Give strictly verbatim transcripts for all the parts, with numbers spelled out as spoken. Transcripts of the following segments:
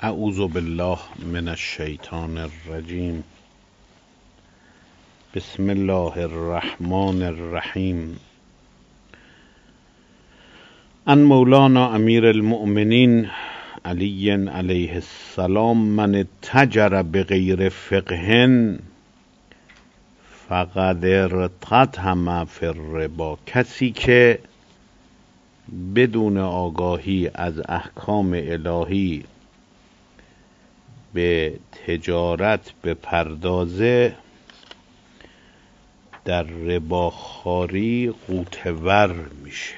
اعوذ بالله من الشیطان الرجیم. بسم الله الرحمن الرحیم. ان مولانا امیر المؤمنین علی علیه السلام من اتجر بغیر فقه فقد ارتطم فی الربا. کسی که بدون آگاهی از احکام الهی به تجارت بپردازه در رباخواری غوطه‌ور میشه.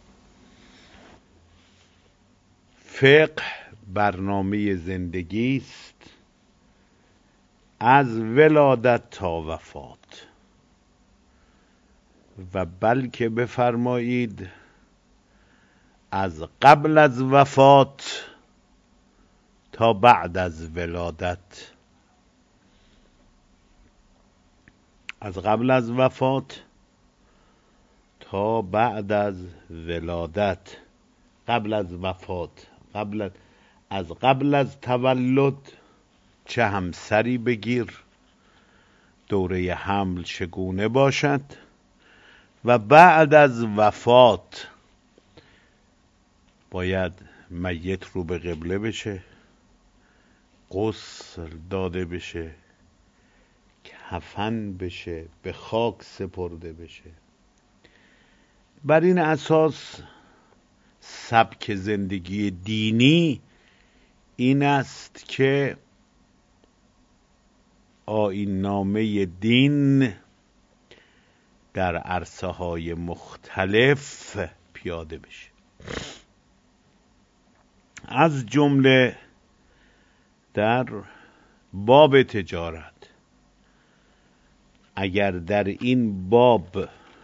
فقه برنامه زندگی است از ولادت تا وفات و بلکه بفرمایید از قبل از وفات تا بعد از ولادت. از قبل از وفات تا بعد از ولادت. قبل از وفات، قبل از, از قبل از تولد چه همسری بگیر، دوره حمل چگونه باشد، و بعد از وفات باید میت رو به قبله بشه، غسل داده بشه، کفن بشه، به خاک سپرده بشه. بر این اساس سبک زندگی دینی این است که آیین نامه دین در عرصه های مختلف پیاده بشه. از جمله در باب تجارت اگر در این باب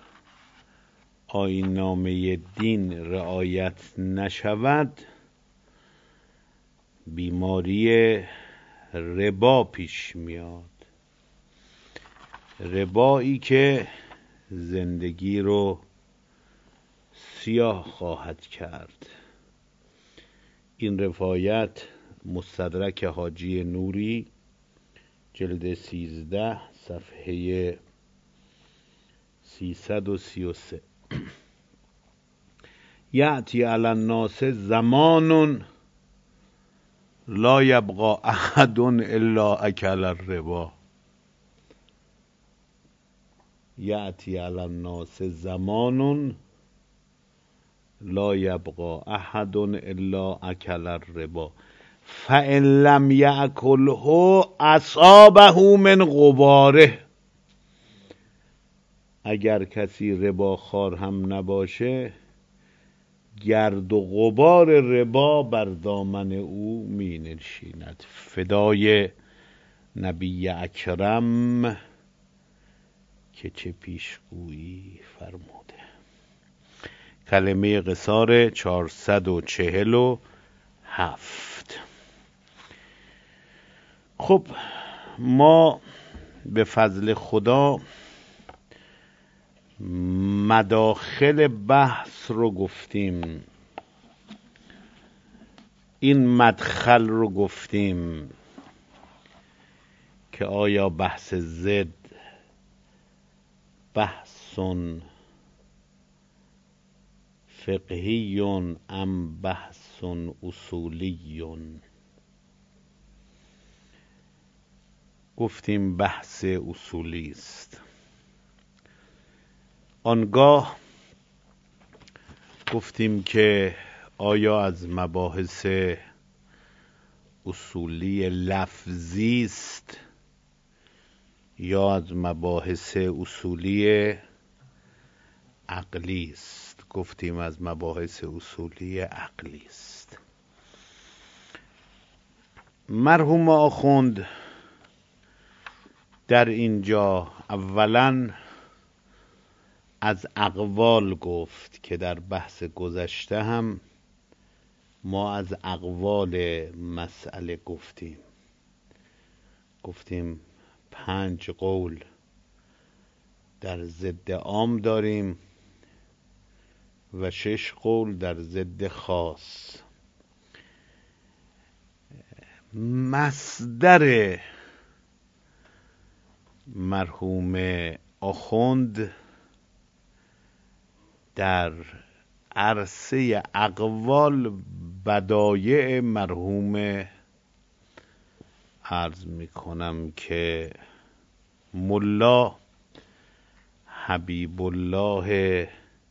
آیین نامه دین رعایت نشود، بیماری ربا پیش میاد. ربایی که زندگی رو سیاه خواهد کرد. این روایت مستدرک حاجی نوری جلد سیزده صفحه سیصد و سی و سه. یأتی علی الناس زمان لا یبقی احد الا اکل الربا. یأتی علی الناس زمان لا یبقی احد الا اکل الربا فإن لم یأکله اصابه من غباره. اگر کسی رباخوار هم نباشه، گرد و غبار ربا بر دامن او می نشیند. فدای نبی اکرم که چه پیشگویی فرموده. کلمه قصار چهارصد و چهل و هفت. خب ما به فضل خدا مداخل بحث رو گفتیم، این مدخل رو گفتیم که آیا بحث ضد بحثون فقهیون ام بحثون اصولیون. گفتیم بحث اصولی است. آنگاه گفتیم که آیا از مباحث اصولی لفظی است یا از مباحث اصولی عقلی است. گفتیم از مباحث اصولی عقلی است. مرحوم آخوند در اینجا اولاً از اقوال گفت که در بحث گذشته هم ما از اقوال مسئله گفتیم. گفتیم پنج قول در ضد عام داریم و شش قول در ضد خاص. مصدر مرحوم آخوند در عرصه اقوال بدایع مرحوم عرض می کنم که ملا حبیب الله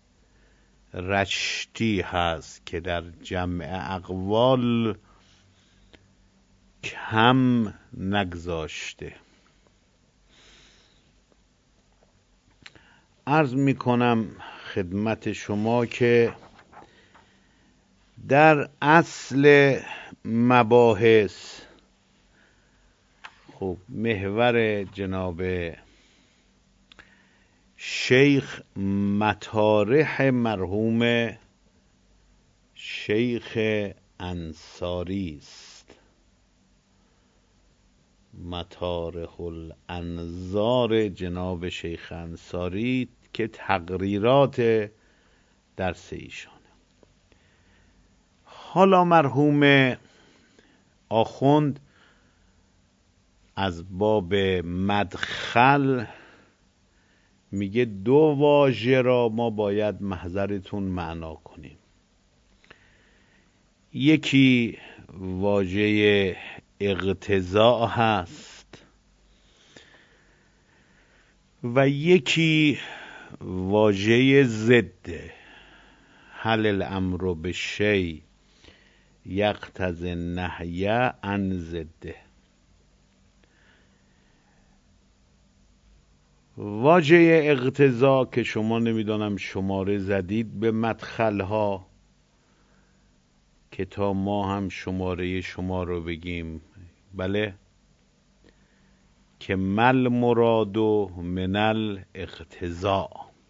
رشتی هست که در جمع اقوال کم نگذاشته. عرض می کنم خدمت شما که در اصل مباحث خب محور جناب شیخ مطارح مرحوم شیخ انصاری است، مطارح الانظار جناب شیخ انصاری که تقریرات درس ایشانه. حالا مرحوم آخوند از باب مدخل میگه دو واژه را ما باید محضرتون معنا کنیم. یکی واژه اقتضاء هست و یکی واژه ضد. هل الامر بالشیء یقتضی النهی عن ضده. واژه اقتضا که شما نمیدانم شماره زدید به مدخلها که تا ما هم شماره شما رو بگیم. بله، که مل مراد من الاقتضا.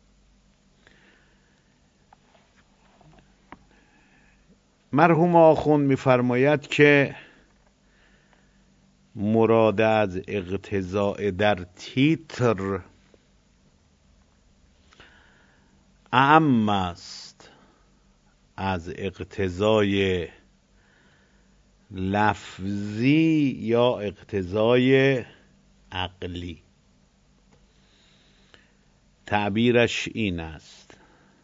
مرحوم آخوند می‌فرماید که مراد از اقتضاء در تیتر اعم است از اقتضای لفظی یا اقتضای عقلی. تعبیرش این است،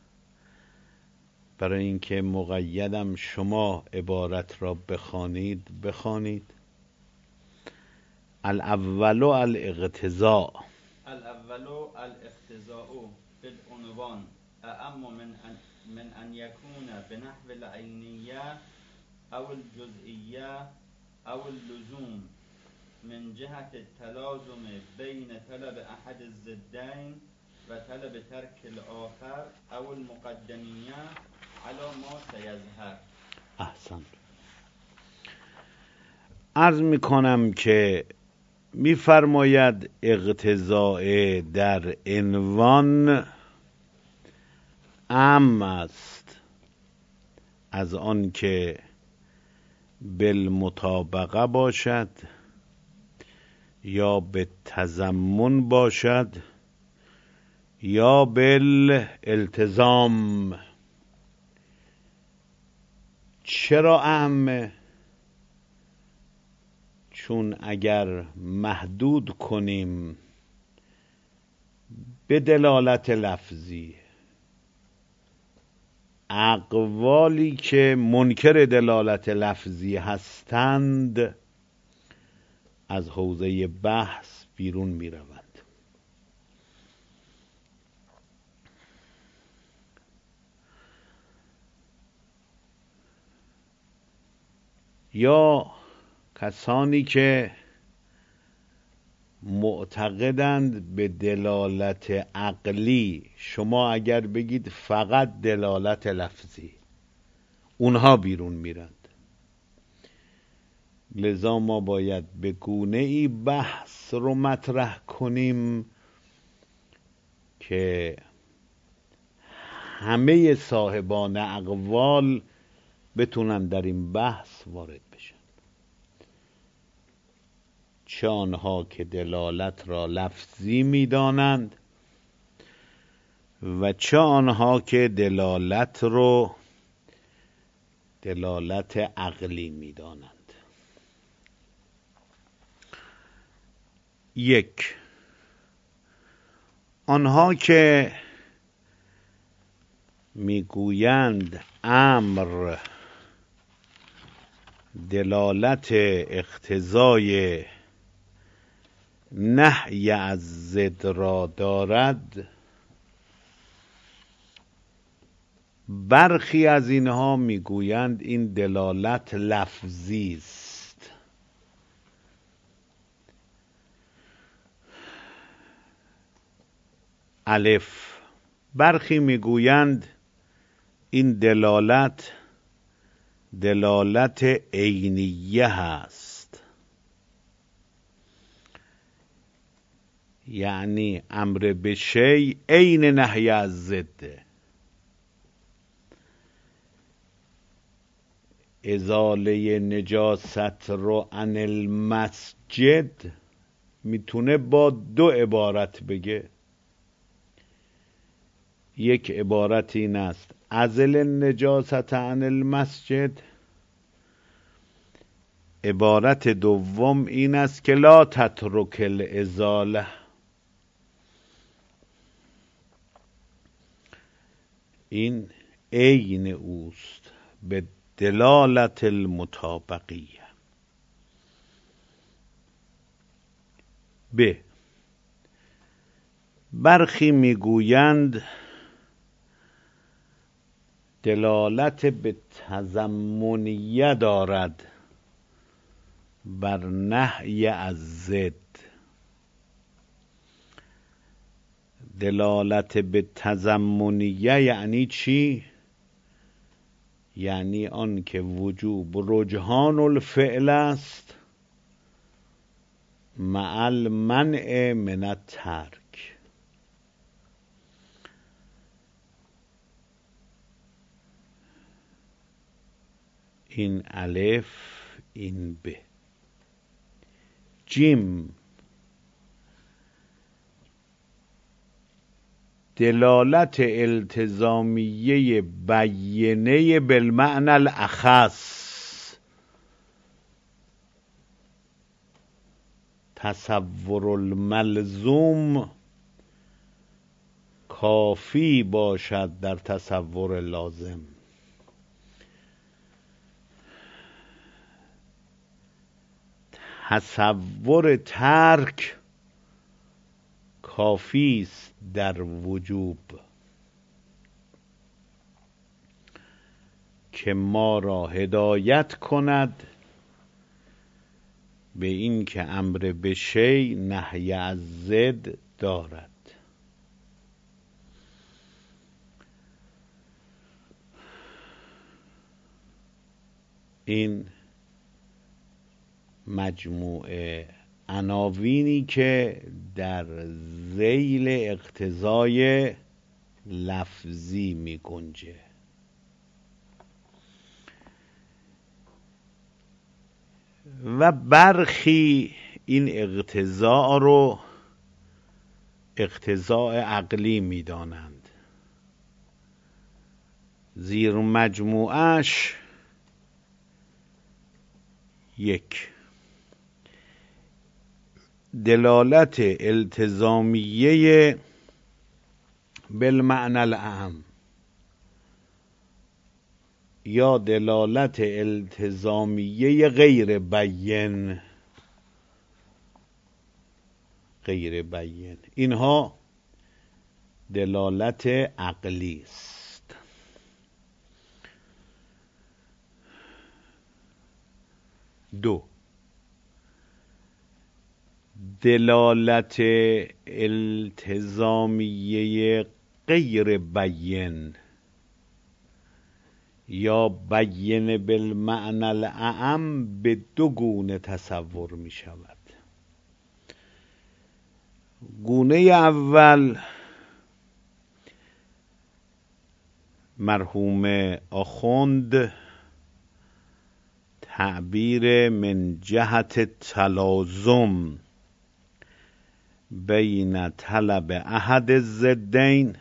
برای اینکه مقیدم شما عبارت را بخوانید بخوانید. الاول الاقتضاء الاول الاقتضاء بالعنوان اعم من ان من ان يكون بنحو العینیه او الجزئیه او اللزوم من جهت التلازم بین طلب احد الضدین و طلب ترک الاخر او المقدمیه على ما سیظهر. احسن. عرض میکنم که میفرماید اقتضاء در عنوان اعم است از آن که بالمطابقه باشد یا به تضمن باشد یا بالالتزام. چرا اعمه؟ چون اگر محدود کنیم به دلالت لفظی اقوالی که منکر دلالت لفظی هستند از حوزه بحث بیرون می روند. یا کسانی که معتقدند به دلالت عقلی، شما اگر بگید فقط دلالت لفظی، اونها بیرون میرند. لذا ما باید به گونه ای بحث رو مطرح کنیم که همه صاحبان اقوال بتونن در این بحث وارد بشن، چه آنها که دلالت را لفظی می‌دانند و چه آنها که دلالت رو دلالت عقلی می‌دانند. یک، آنها که میگویند امر دلالت اقتضای نهی از ضد را دارد، برخی از اینها میگویند این دلالت لفظی است. الف، برخی میگویند این دلالت دلالت عینیه هست، یعنی امر به شیء عین نهی از ضده. ازاله نجاست رو عن المسجد میتونه با دو عبارت بگه. یک عبارت این است ازل نجاست عن المسجد، عبارت دوم این است که لا تترک الازاله. این عین اوست به دلالت المطابقیه. ب، برخی میگویند دلالت به تضمنیه دارد بر نهی از ضد. دلالت به تضمنیه یعنی چی؟ یعنی آن که وجوب رجحان الفعل است مع المنع من الترک. این الف، این ب. جیم، دلالت التزامیه بیینه بالمعنی الاخص، تصور الملزوم کافی باشد در تصور لازم. تصور ترک کافی است در وجوب که ما را هدایت کند به این که امر به شیء نهی از ضد دارد. این مجموعه عناوینی که در ذیل اقتضای لفظی می گنجه. و برخی این اقتضا رو اقتضاء عقلی می دانند. زیر مجموعش یک، دلالت التزامیه بالمعنی الاعم یا دلالت التزامیه غیر بین. غیر بین اینها دلالت عقلی است. دو، دلالت التزامیه غیر بین یا بین بالمعنی الاعم به دو گونه تصور می شود. گونه اول مرحوم آخوند تعبیر من جهت تلازم بین طلب احد الضدین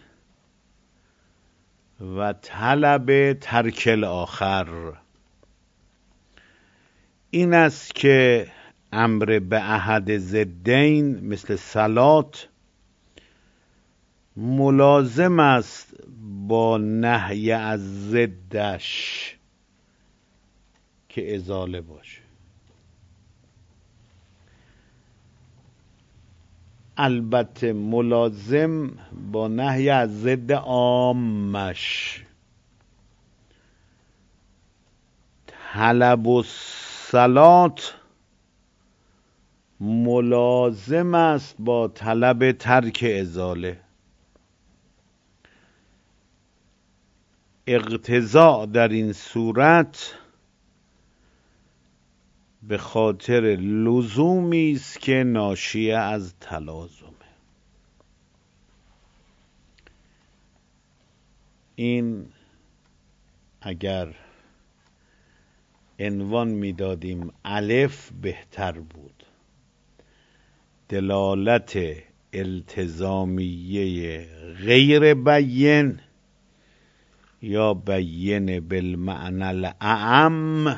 و طلب ترک الاخر این است که امر به احد ضدین مثل صلات ملازم است با نهی از ضدش که ازاله باشه. البته ملازم با نهی از ضد عامش. طلب الصلات ملازم است با طلب ترک ازاله. اقتضاء در این صورت به خاطر لزومی است که ناشی از تلازمه. این اگر عنوان میدادیم الف بهتر بود. دلالت التزامیه غیر بین یا بین بالمعنی الاعم.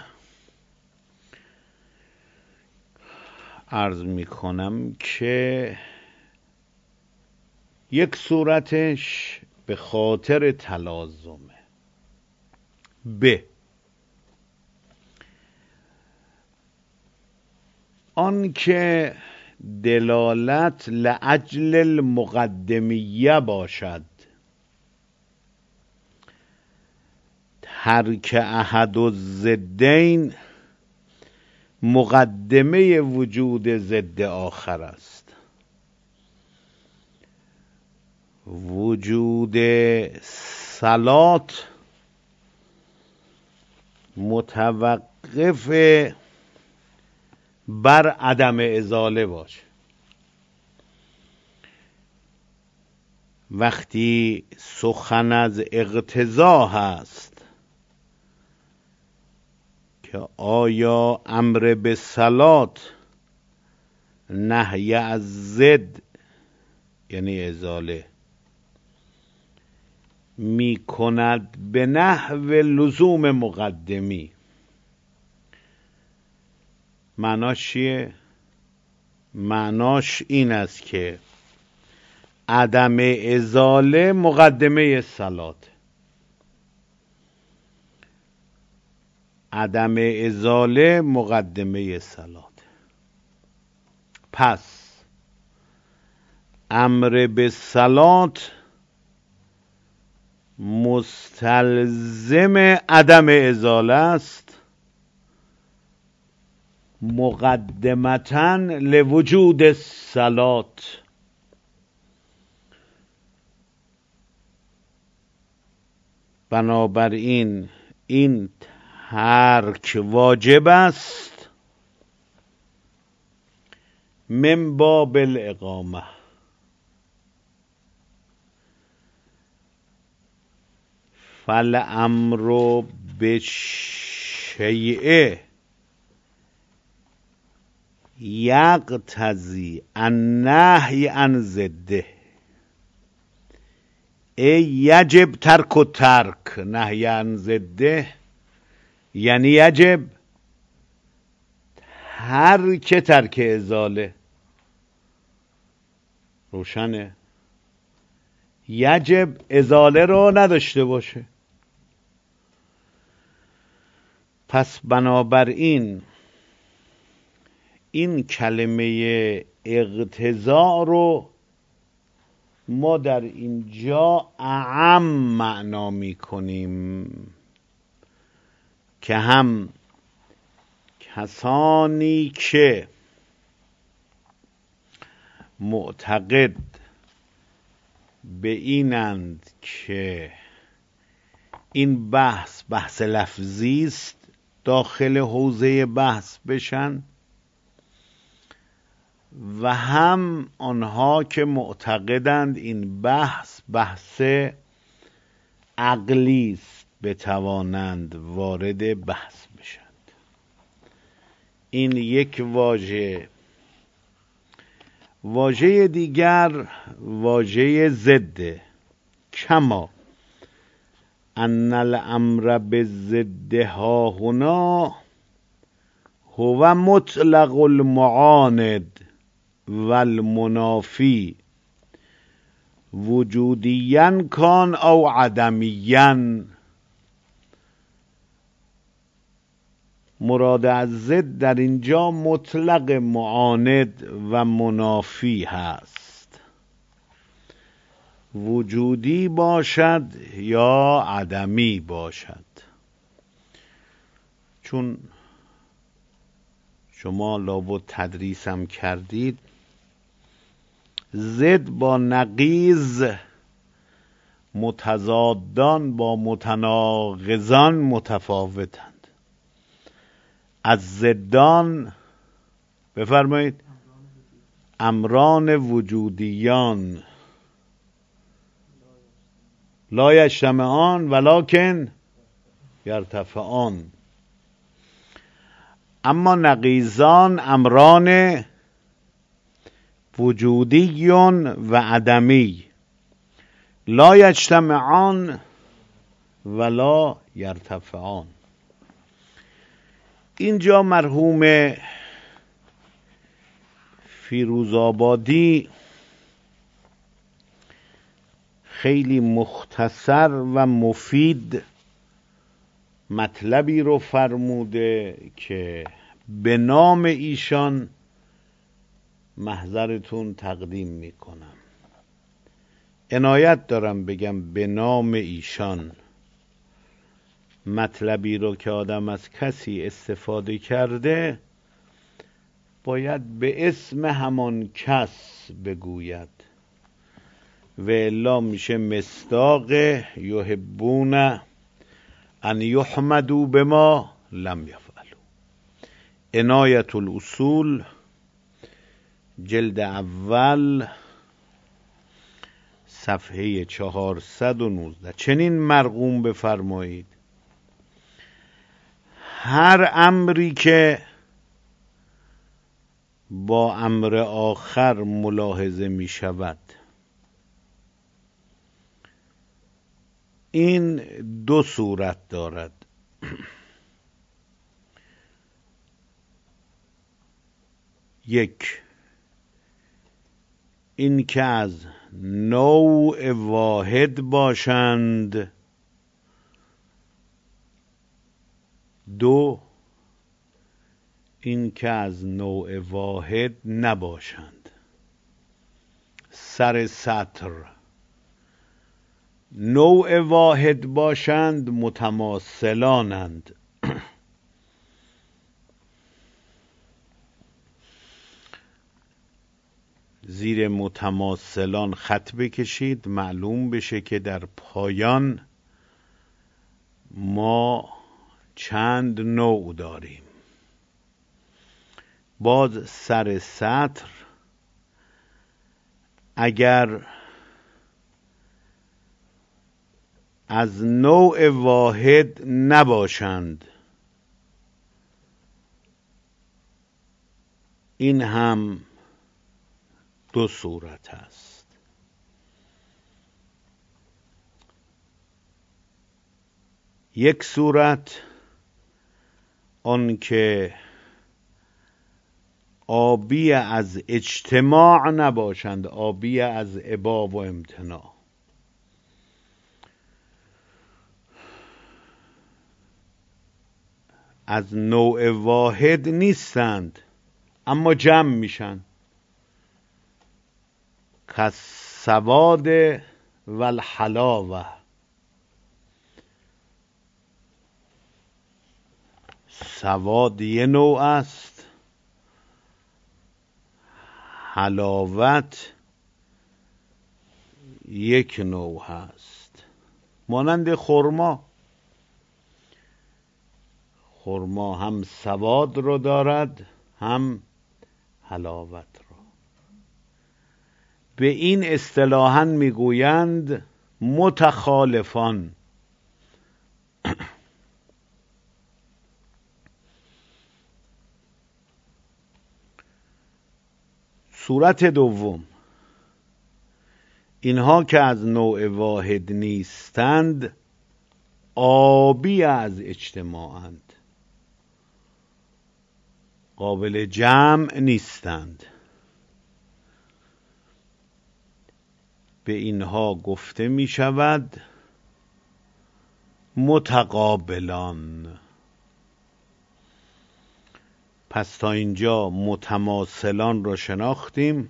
عرض می کنم که یک صورتش به خاطر تلازمه. ب آن که دلالت لأجل المقدمیه باشد، ترک احد الضدین مقدمه وجود ضد آخر است. وجود صلات متوقف بر عدم ازاله باشه. وقتی سخن از اقتضا هست که آیا امر به صلات نهی از ضد یعنی ازاله می کند به نحو لزوم مقدمی، معناش چیه؟ معناش این است که عدم ازاله مقدمه صلات. عدم ازاله مقدمه صلات. پس امر به صلات مستلزم عدم ازاله است مقدمتاً لوجود الصلات. بنابراین این ترک واجب است من باب الاقامه. فالامر بالشیء یقتضی النهی عن ضده ای یجب ترک و ترک. نهی عن ضده یعنی یجب ترک ترک ازاله. روشنه؟ یجب ازاله رو نداشته باشه. پس بنابراین این کلمه اقتضاء رو ما در اینجا اعم معنا می کنیم که هم کسانی که معتقد به اینند که این بحث بحث لفظی است داخل حوزه بحث بشن، و هم آنها که معتقدند این بحث بحث عقلی است بتوانند وارد بحث بشند. این یک واژه. واژه دیگر واژه ضد. کما ان الامر بالضد ها هنا هو مطلق المعاند والمنافی وجودیاً کان او عدمیاً. مراد از ضد در اینجا مطلق معاند و منافی هست، وجودی باشد یا عدمی باشد. چون شما لابد تدریسم کردید، ضد با نقیض متضادان با متناقضان متفاوتند. از ضدان بفرمایید امران وجودیان لا یجتمعان ولکن یرتفعان. اما نقیضان امران وجودی و عدمی لا یجتمعان ولا یرتفعان. اینجا مرحوم فیروزآبادی خیلی مختصر و مفید مطلبی رو فرموده که به نام ایشان محضرتون تقدیم میکنم. عنایت دارم بگم به نام ایشان. مطلبی رو که آدم از کسی استفاده کرده باید به اسم همان کس بگوید و الا میشه مصداق یحبون ان یحمدوا بما لم یفعلوا. عنایت الاصول جلد اول صفحه چهارصد و نوزده. چنین مرقوم بفرمایید: هر امری که با امر آخر ملاحظه می شود، این دو صورت دارد. یک، این که از نوع واحد باشند. دو، این که از نوع واحد نباشند. سر سطر: نوع واحد باشند متماثلانند. زیر متماثلان خط بکشید معلوم بشه که در پایان ما چند نوع داریم. باز سر سطر: اگر از نوع واحد نباشند، این هم دو صورت است. یک صورت آن که آبی از اجتماع نباشند، آبی از ابا و امتناع. از نوع واحد نیستند اما جمع میشن، کالسواد والحلاوه. سواد یه نوع است، حلاوت یک نوع هست. مانند خرما، خرما هم سواد رو دارد هم حلاوت رو. به این اصطلاحاً میگویند متخالفان. صورت دوم: اینها که از نوع واحد نیستند آبی از اجتماعند. قابل جمع نیستند. به اینها گفته می شود متقابلان. پس تا اینجا متماثلان را شناختیم،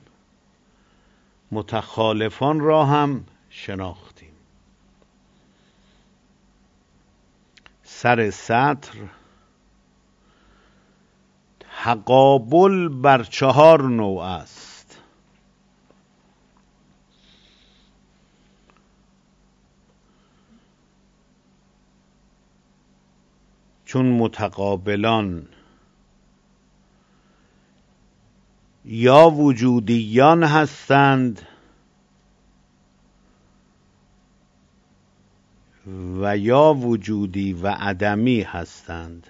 متخالفان را هم شناختیم. سر سطر تقابل بر چهار نوع است. چون متقابلان یا وجودیان هستند و یا وجودی و عدمی هستند.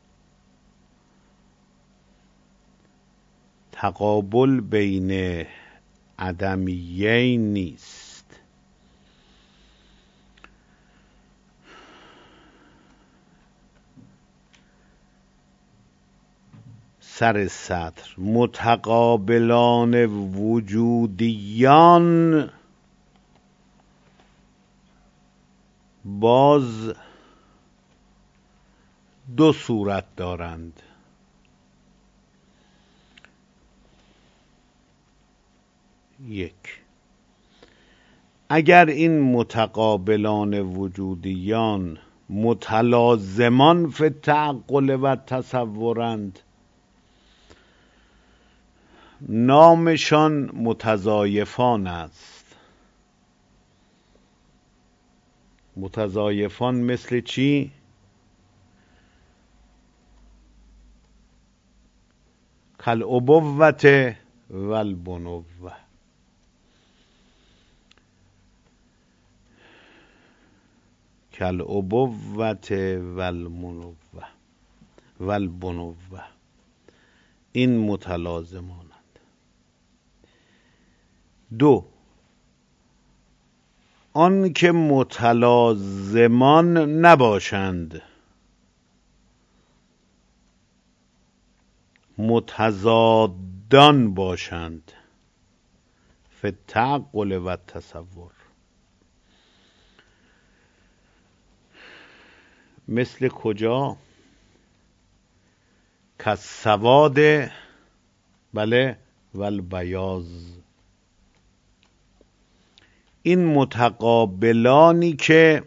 تقابل بین عدمیین نیست. سر سطر متقابلان وجودیان باز دو صورت دارند. یک، اگر این متقابلان وجودیان متلازمان فی التعقل و تصورند، نامشان متضایفان است. متضایفان مثل چی؟ کالابوة و البنوة. کالابوة و المنوة و البنوة، این متلازمانند. دو، آن که متلازمان نباشند، متضادان باشند فی التعقل و التصور. مثل کجا؟ کالسواد بله و البیاض. این متقابلانی که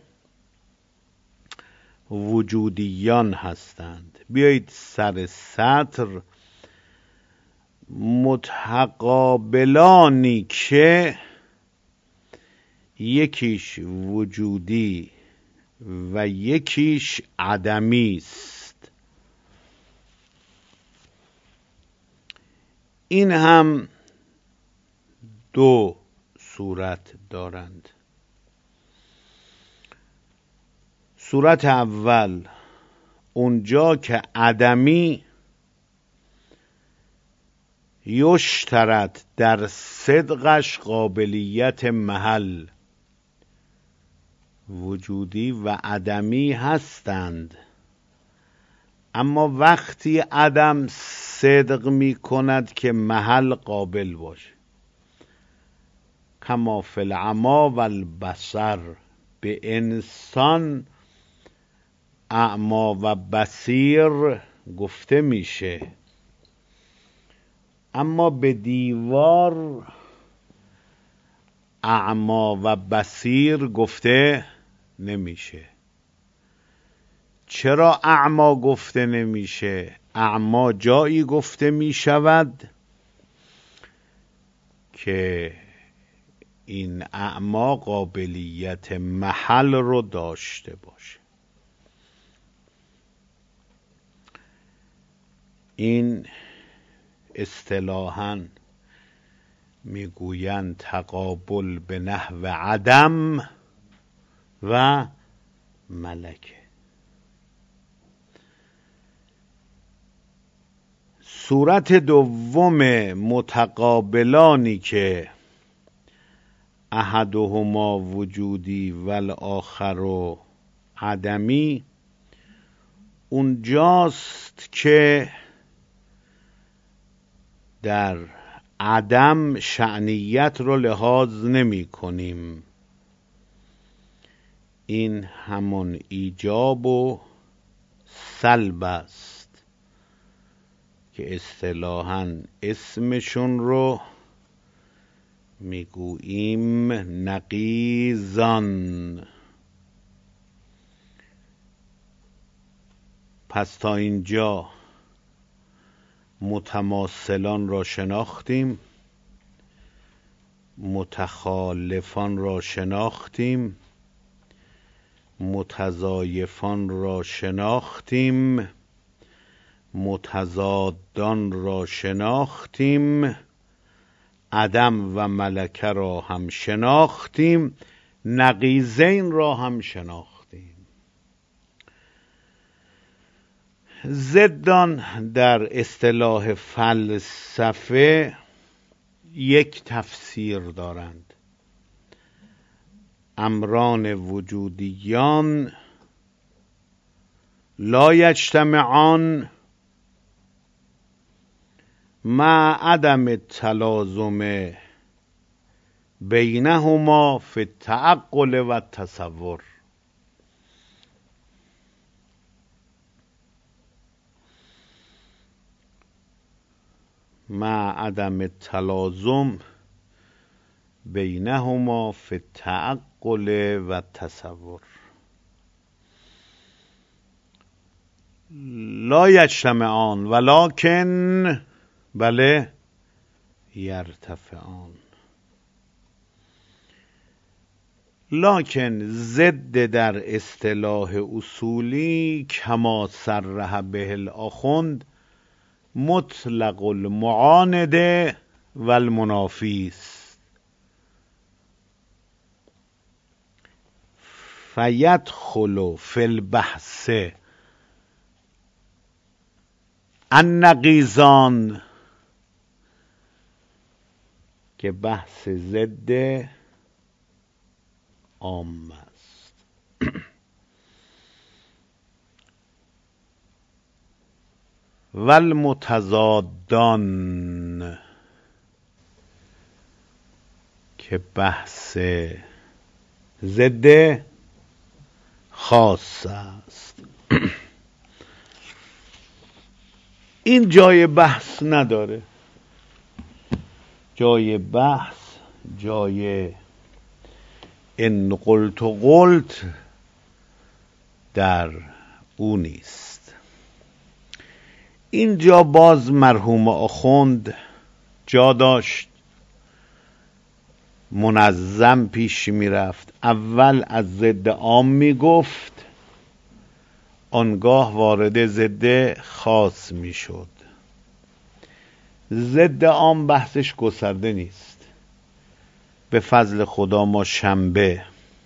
وجودیان هستند. بیایید سر سطر متقابلانی که یکیش وجودی و یکیش عدمی است. این هم دو صورت دارند. صورت اول اونجا که عدمی یشترط در صدقش قابلیت محل، وجودی و عدمی هستند، اما وقتی عدم صدق می کند که محل قابل باشه. کما فی العمی و البصر، به انسان اعما و بصیر گفته میشه، اما به دیوار اعما و بصیر گفته نمیشه. چرا اعما گفته نمیشه؟ اعما جایی گفته میشود که این اعما قابلیت محل رو داشته باشه. این اصطلاحاً میگویند تقابل به نحو عدم و ملکه. صورت دوم متقابلانی که احدهما وجودی و الاخر عدمی، اونجاست که در عدم شأنیت رو لحاظ نمی کنیم. این همون ایجاب و سلب است که اصطلاحاً اسمشون رو میگوییم نقیضان. پس تا اینجا متماثلان را شناختیم، متخالفان را شناختیم، متضایفان را شناختیم، متضادان را شناختیم، عدم و ملکه را هم شناختیم، نقیضین را هم شناختیم. ضدان در اصطلاح فلسفه یک تفسیر دارند. امران وجودیان لا یجتمعان مع عدم التلازم بینهما فی التعقل و التصور. مع عدم التلازم بینهما فی التعقل و التصور. لا یجتمعان ولکن بله یرتفعان. لکن ضد در اصطلاح اصولی کما صرح به الاخوند مطلق المعاند و المنافی است. فیدخل فی البحث النقیضان که بحث ضد عام است. و المتضادان که بحث ضد خاص است. این جای بحث نداره. جای بحث جای ان قلت و قلت در او نیست. اینجا باز مرحوم آخوند جا داشت، منظم پیش می رفت. اول از ضد عام می گفت، آنگاه وارد ضد خاص می شد. ضد عام بحثش گسترده نیست. به فضل خدا ما شنبه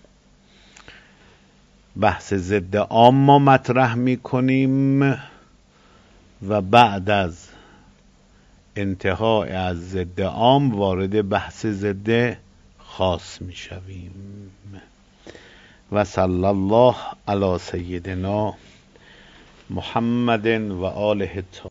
بحث ضد عام ما مطرح می کنیم و بعد از انتهای از ضد عام وارد بحث ضد خاص می شویم. و صلی الله علی سیدنا محمد و آله الطاهرین.